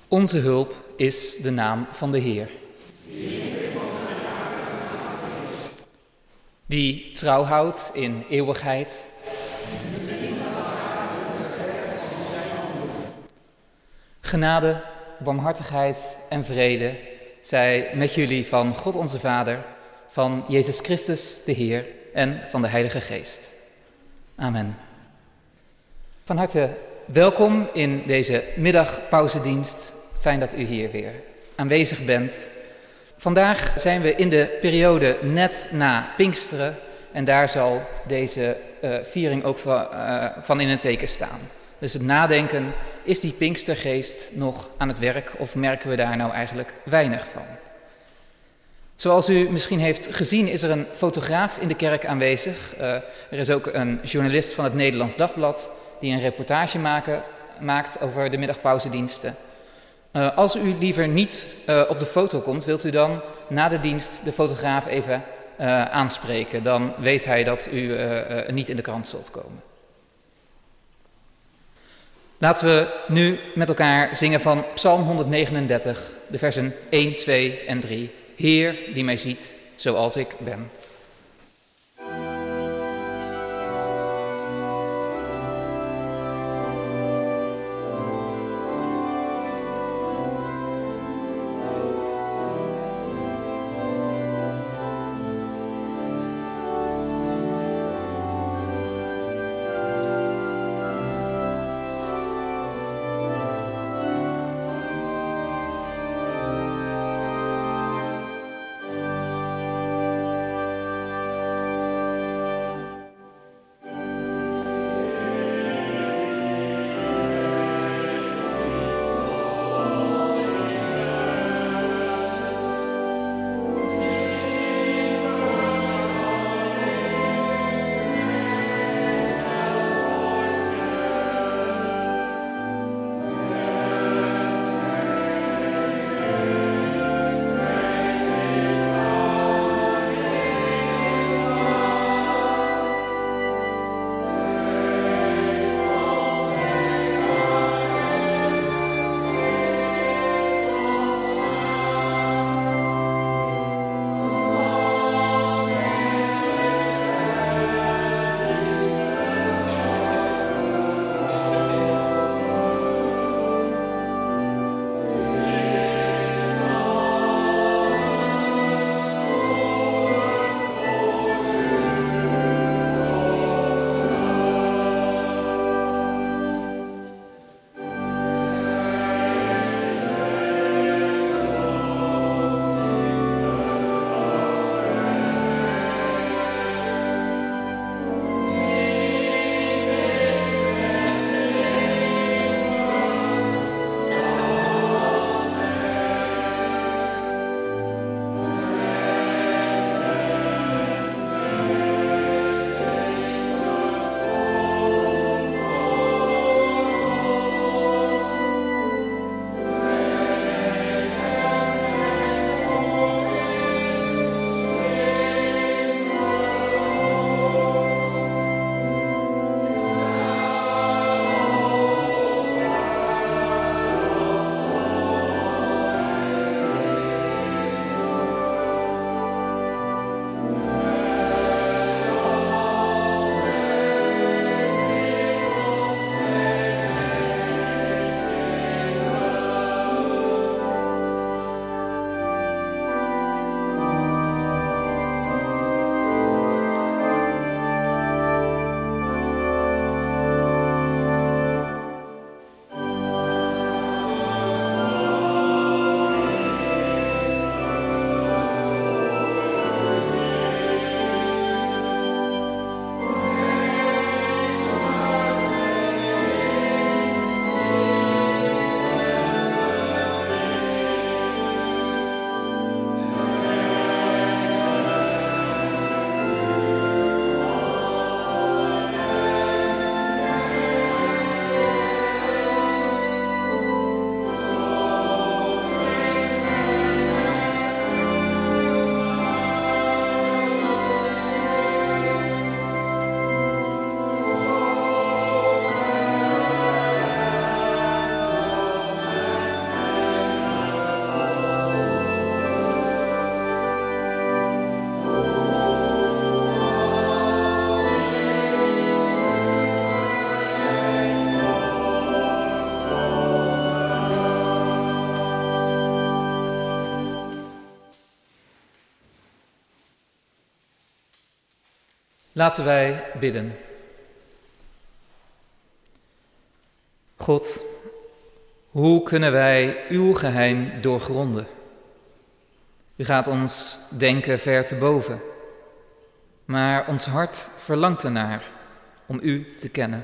Onze hulp is de naam van de Heer. Die trouw houdt in eeuwigheid. Genade, barmhartigheid en vrede zij met jullie van God onze Vader, van Jezus Christus de Heer en van de Heilige Geest. Amen. Van harte welkom in deze middagpauzedienst. Fijn dat u hier weer aanwezig bent. Vandaag zijn we in de periode net na Pinksteren en daar zal deze viering ook van in het teken staan. Dus het nadenken, is die Pinkstergeest nog aan het werk of merken we daar nou eigenlijk weinig van? Zoals u misschien heeft gezien is er een fotograaf in de kerk aanwezig. Er is ook een journalist van het Nederlands Dagblad die een reportage maakt over de middagpauzediensten. Als u liever niet op de foto komt, wilt u dan na de dienst de fotograaf even aanspreken. Dan weet hij dat u niet in de krant zult komen. Laten we nu met elkaar zingen van Psalm 139, de versen 1, 2 en 3. Heer die mij ziet zoals ik ben. Laten wij bidden. God, hoe kunnen wij uw geheim doorgronden? U gaat ons denken ver te boven, maar ons hart verlangt ernaar om u te kennen.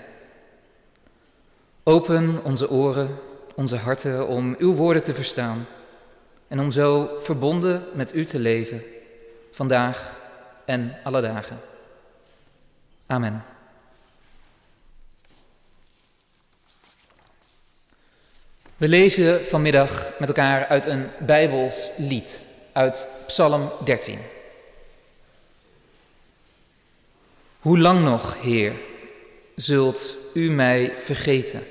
Open onze oren, onze harten om uw woorden te verstaan en om zo verbonden met u te leven, vandaag en alle dagen. Amen. We lezen vanmiddag met elkaar uit een Bijbels lied, uit Psalm 13. Hoe lang nog, Heer, zult u mij vergeten?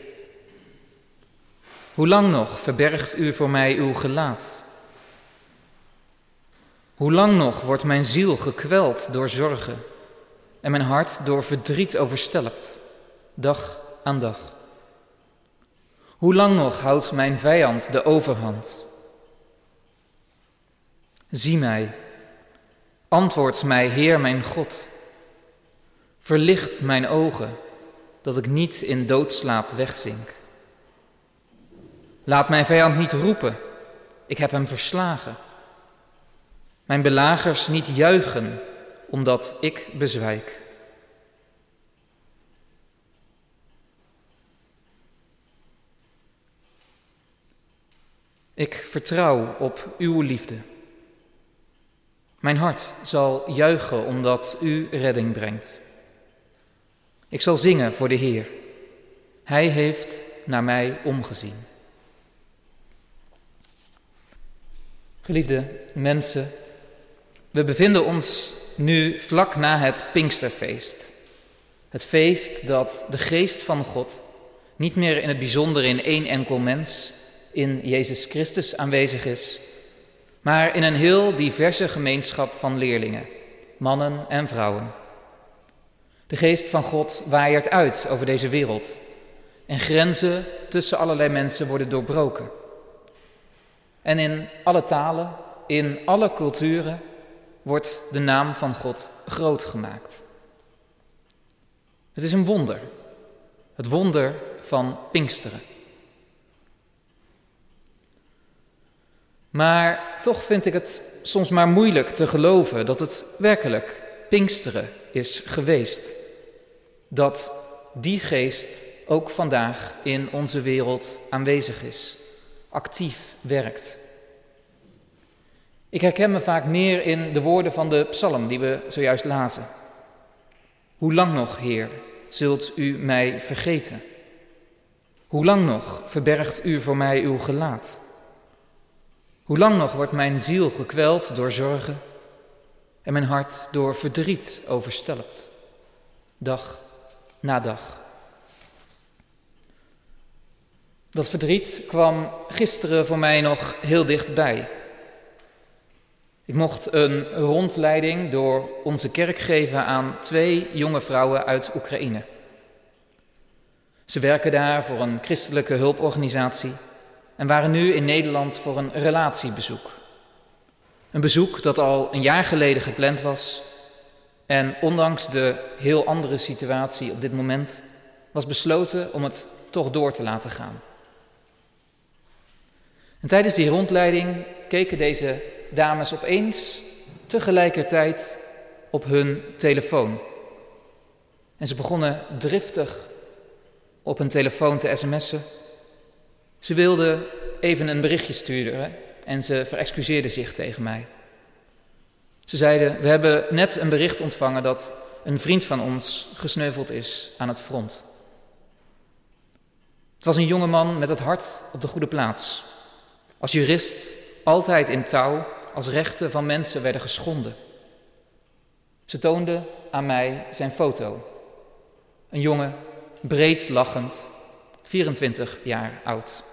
Hoe lang nog verbergt u voor mij uw gelaat? Hoe lang nog wordt mijn ziel gekweld door zorgen en mijn hart door verdriet overstelpt, dag aan dag? Hoe lang nog houdt mijn vijand de overhand? Zie mij, antwoord mij, Heer mijn God. Verlicht mijn ogen, dat ik niet in doodslaap wegzink. Laat mijn vijand niet roepen, ik heb hem verslagen. Mijn belagers niet juichen, omdat ik bezwijk. Ik vertrouw op uw liefde. Mijn hart zal juichen omdat u redding brengt. Ik zal zingen voor de Heer. Hij heeft naar mij omgezien. Geliefde mensen, we bevinden ons nu vlak na het Pinksterfeest. Het feest dat de geest van God niet meer in het bijzonder in één enkel mens, in Jezus Christus aanwezig is, maar in een heel diverse gemeenschap van leerlingen, mannen en vrouwen. De geest van God waaiert uit over deze wereld en grenzen tussen allerlei mensen worden doorbroken. En in alle talen, in alle culturen wordt de naam van God groot gemaakt. Het is een wonder, het wonder van Pinksteren. Maar toch vind ik het soms maar moeilijk te geloven dat het werkelijk Pinksteren is geweest. Dat die geest ook vandaag in onze wereld aanwezig is, actief werkt. Ik herken me vaak meer in de woorden van de psalm die we zojuist lazen. Hoe lang nog, Heer, zult u mij vergeten? Hoe lang nog verbergt u voor mij uw gelaat? Hoe lang nog wordt mijn ziel gekweld door zorgen en mijn hart door verdriet overstelpt, dag na dag? Dat verdriet kwam gisteren voor mij nog heel dichtbij. Ik mocht een rondleiding door onze kerk geven aan 2 jonge vrouwen uit Oekraïne. Ze werken daar voor een christelijke hulporganisatie en waren nu in Nederland voor een relatiebezoek. Een bezoek dat al een jaar geleden gepland was en ondanks de heel andere situatie op dit moment was besloten om het toch door te laten gaan. En tijdens die rondleiding keken deze dames opeens tegelijkertijd op hun telefoon. En ze begonnen driftig op hun telefoon te sms'en. Ze wilden even een berichtje sturen en ze verexcuseerden zich tegen mij. Ze zeiden, we hebben net een bericht ontvangen dat een vriend van ons gesneuveld is aan het front. Het was een jongeman met het hart op de goede plaats. Als jurist altijd in touw als rechten van mensen werden geschonden. Ze toonde aan mij zijn foto. Een jongen, breed lachend, 24 jaar oud.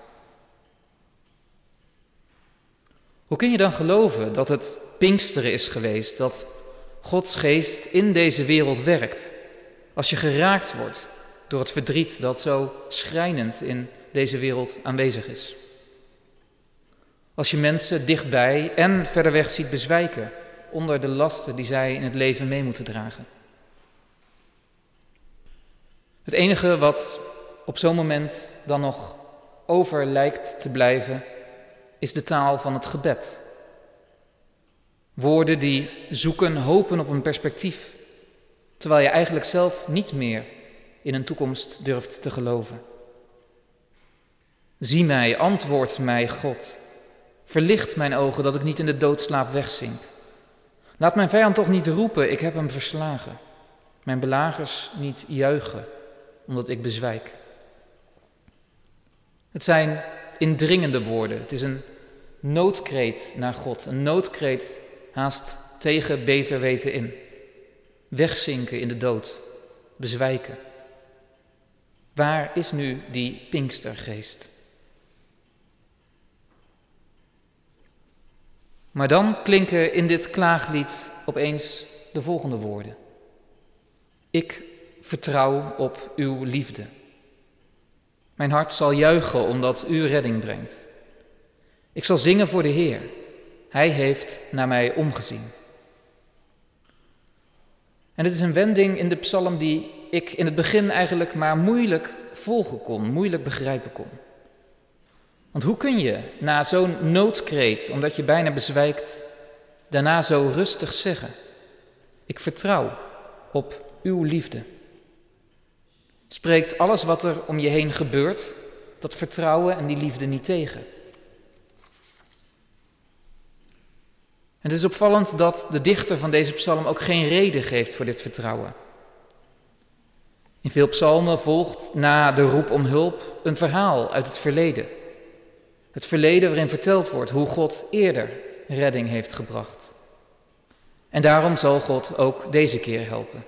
Hoe kun je dan geloven dat het Pinksteren is geweest, dat Gods geest in deze wereld werkt, als je geraakt wordt door het verdriet dat zo schrijnend in deze wereld aanwezig is? Als je mensen dichtbij en verder weg ziet bezwijken onder de lasten die zij in het leven mee moeten dragen. Het enige wat op zo'n moment dan nog over lijkt te blijven, is de taal van het gebed. Woorden die zoeken, hopen op een perspectief, terwijl je eigenlijk zelf niet meer in een toekomst durft te geloven. Zie mij, antwoord mij, God. Verlicht mijn ogen, dat ik niet in de doodslaap wegzink. Laat mijn vijand toch niet roepen, ik heb hem verslagen. Mijn belagers niet juichen, omdat ik bezwijk. Het zijn indringende woorden. Het is een noodkreet naar God. Een noodkreet haast tegen beter weten in. Wegzinken in de dood. Bezwijken. Waar is nu die Pinkstergeest? Maar dan klinken in dit klaaglied opeens de volgende woorden. Ik vertrouw op uw liefde. Mijn hart zal juichen omdat u redding brengt. Ik zal zingen voor de Heer. Hij heeft naar mij omgezien. En dit is een wending in de psalm die ik in het begin eigenlijk maar moeilijk volgen kon, moeilijk begrijpen kon. Want hoe kun je na zo'n noodkreet, omdat je bijna bezwijkt, daarna zo rustig zeggen: ik vertrouw op uw liefde. Spreekt alles wat er om je heen gebeurt, dat vertrouwen en die liefde niet tegen? En het is opvallend dat de dichter van deze psalm ook geen reden geeft voor dit vertrouwen. In veel psalmen volgt na de roep om hulp een verhaal uit het verleden. Het verleden waarin verteld wordt hoe God eerder redding heeft gebracht. En daarom zal God ook deze keer helpen.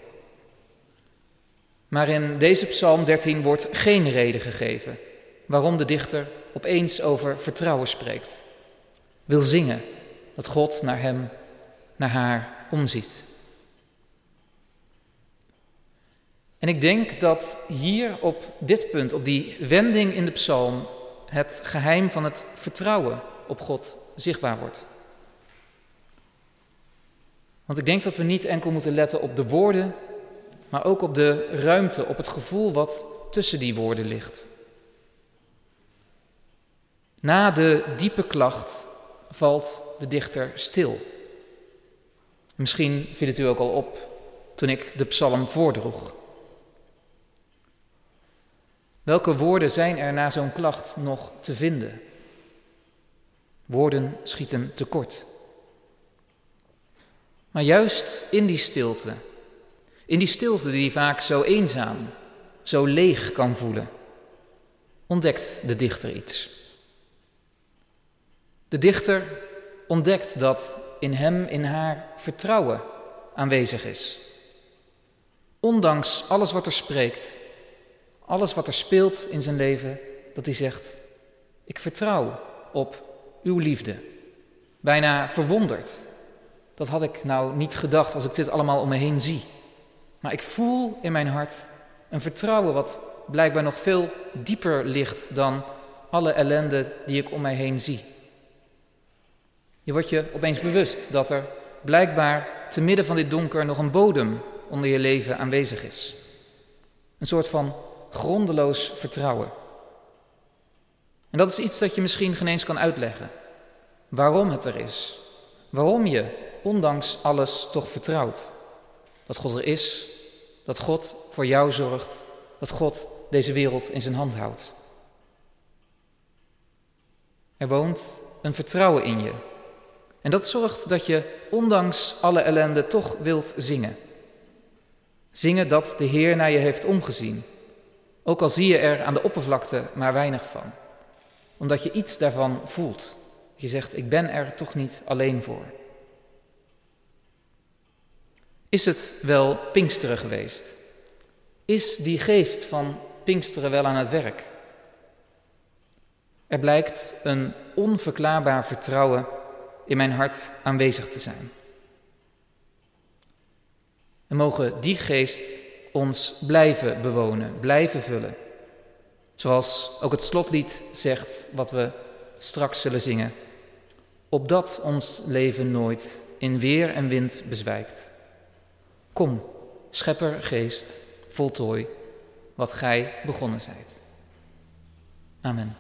Maar in deze psalm 13 wordt geen reden gegeven waarom de dichter opeens over vertrouwen spreekt. Wil zingen dat God naar hem, naar haar omziet. En ik denk dat hier op dit punt, op die wending in de psalm, het geheim van het vertrouwen op God zichtbaar wordt. Want ik denk dat we niet enkel moeten letten op de woorden, maar ook op de ruimte, op het gevoel wat tussen die woorden ligt. Na de diepe klacht valt de dichter stil. Misschien viel het u ook al op toen ik de psalm voordroeg. Welke woorden zijn er na zo'n klacht nog te vinden? Woorden schieten tekort. Maar juist in die stilte die vaak zo eenzaam, zo leeg kan voelen, ontdekt de dichter iets. De dichter ontdekt dat in hem, in haar vertrouwen aanwezig is. Ondanks alles wat er spreekt, alles wat er speelt in zijn leven, dat hij zegt: ik vertrouw op uw liefde. Bijna verwonderd. Dat had ik nou niet gedacht als ik dit allemaal om me heen zie. Maar ik voel in mijn hart een vertrouwen wat blijkbaar nog veel dieper ligt dan alle ellende die ik om mij heen zie. Je wordt je opeens bewust dat er blijkbaar te midden van dit donker nog een bodem onder je leven aanwezig is. Een soort van grondeloos vertrouwen. En dat is iets dat je misschien geen eens kan uitleggen. Waarom het er is. Waarom je, ondanks alles, toch vertrouwt. Dat God er is, dat God voor jou zorgt, dat God deze wereld in zijn hand houdt. Er woont een vertrouwen in je. En dat zorgt dat je, ondanks alle ellende, toch wilt zingen. Zingen dat de Heer naar je heeft omgezien. Ook al zie je er aan de oppervlakte maar weinig van. Omdat je iets daarvan voelt. Je zegt: ik ben er toch niet alleen voor. Is het wel Pinksteren geweest? Is die geest van Pinksteren wel aan het werk? Er blijkt een onverklaarbaar vertrouwen in mijn hart aanwezig te zijn. En mogen die geest ons blijven bewonen, blijven vullen. Zoals ook het slotlied zegt, wat we straks zullen zingen. Opdat ons leven nooit in weer en wind bezwijkt. Kom, schepper, geest, voltooi wat gij begonnen zijt. Amen.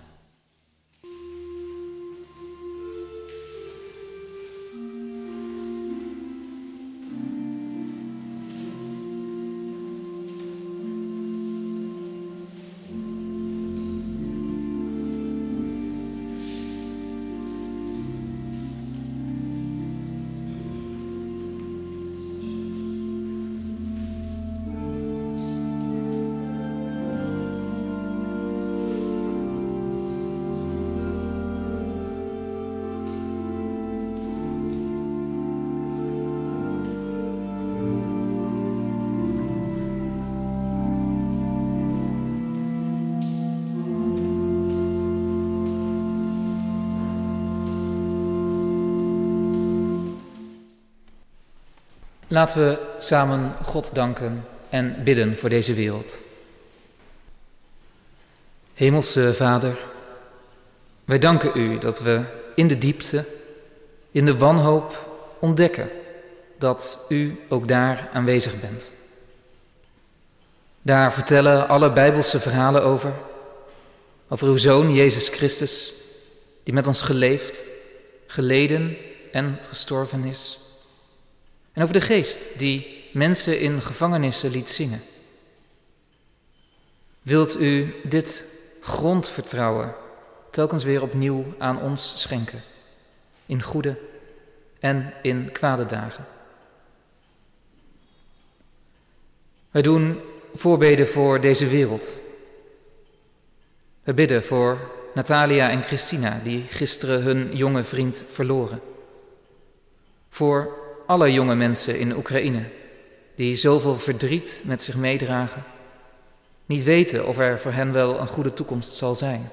Laten we samen God danken en bidden voor deze wereld. Hemelse Vader, wij danken u dat we in de diepte, in de wanhoop ontdekken dat u ook daar aanwezig bent. Daar vertellen alle Bijbelse verhalen over uw Zoon Jezus Christus, die met ons geleefd, geleden en gestorven is. En over de Geest die mensen in gevangenissen liet zingen. Wilt u dit grondvertrouwen telkens weer opnieuw aan ons schenken, in goede en in kwade dagen. Wij doen voorbeden voor deze wereld. We bidden voor Natalia en Christina, die gisteren hun jonge vriend verloren. Voor alle jonge mensen in Oekraïne, die zoveel verdriet met zich meedragen, niet weten of er voor hen wel een goede toekomst zal zijn.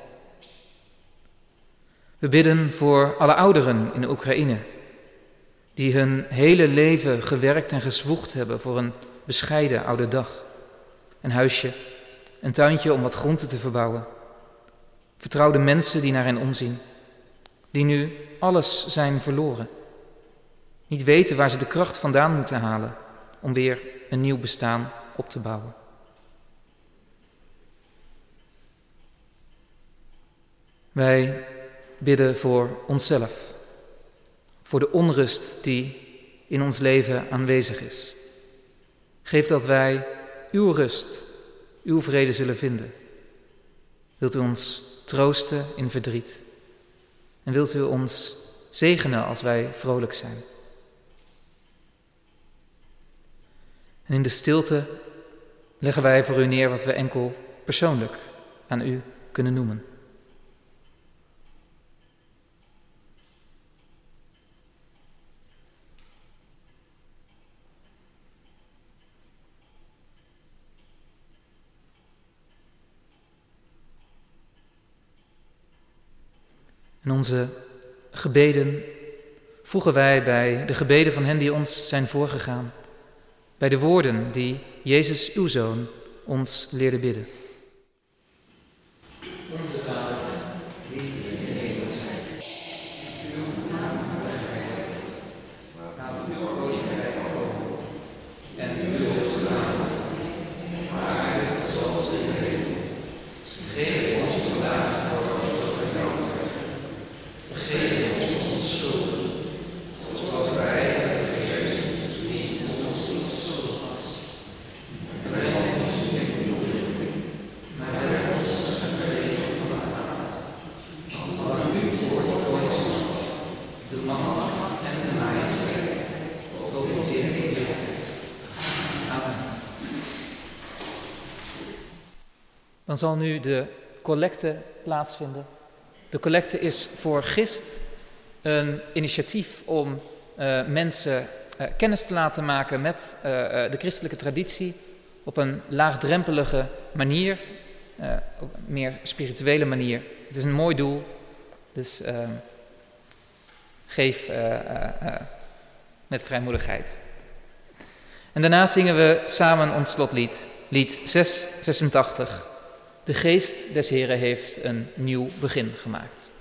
We bidden voor alle ouderen in Oekraïne, die hun hele leven gewerkt en gezwoegd hebben voor een bescheiden oude dag. Een huisje, een tuintje om wat groenten te verbouwen. Vertrouwde mensen die naar hen omzien, die nu alles zijn verloren. Niet weten waar ze de kracht vandaan moeten halen om weer een nieuw bestaan op te bouwen. Wij bidden voor onszelf, voor de onrust die in ons leven aanwezig is. Geef dat wij uw rust, uw vrede zullen vinden. Wilt u ons troosten in verdriet en wilt u ons zegenen als wij vrolijk zijn. En in de stilte leggen wij voor u neer wat we enkel persoonlijk aan u kunnen noemen. En onze gebeden voegen wij bij de gebeden van hen die ons zijn voorgegaan, bij de woorden die Jezus, uw Zoon, ons leerde bidden. Onze Vader, die in de hemel zijt, uw naam wordt geheiligd. Laat uw koninkrijk komen en uw wil gedaan worden, op aarde zoals in de hemel. Geef ons vandaag ons brood. Vergeef ons onze schulden, zoals wij vergeven wie ons schuldig was. En breng ons niet in beproeving, maar red ons uit het leven van het kwaad. Want uw woord is de macht en de majesteit tot in eeuwigheid. Amen. Dan zal nu de collecte plaatsvinden. De collecte is voor GIST een initiatief om mensen kennis te laten maken met de christelijke traditie op een laagdrempelige manier, op een meer spirituele manier. Het is een mooi doel, dus geef met vrijmoedigheid. En daarna zingen we samen ons slotlied, lied 686. De geest des Heren heeft een nieuw begin gemaakt.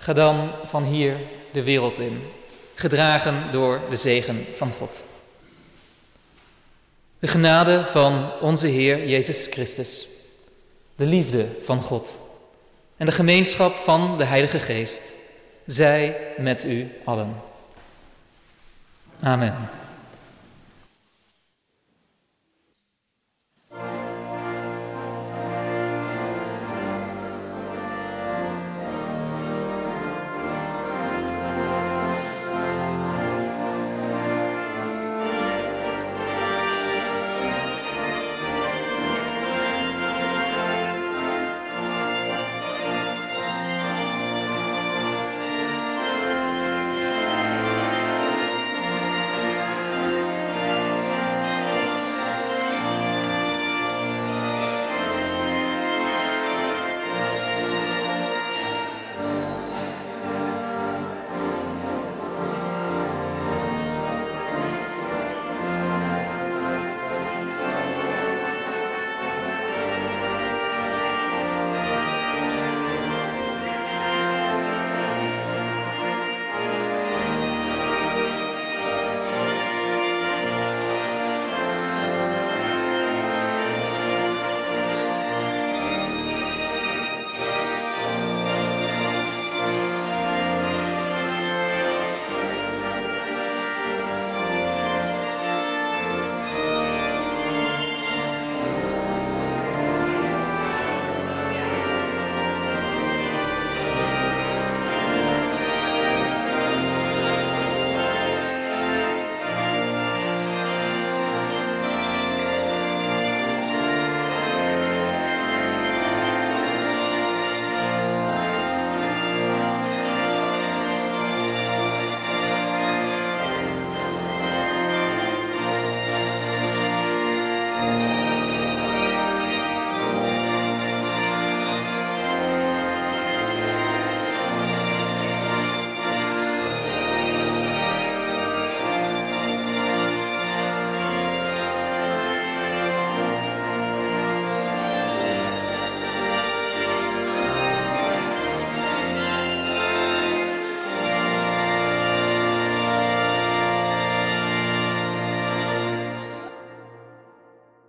Ga dan van hier de wereld in, gedragen door de zegen van God. De genade van onze Heer Jezus Christus, de liefde van God en de gemeenschap van de Heilige Geest, zij met u allen. Amen.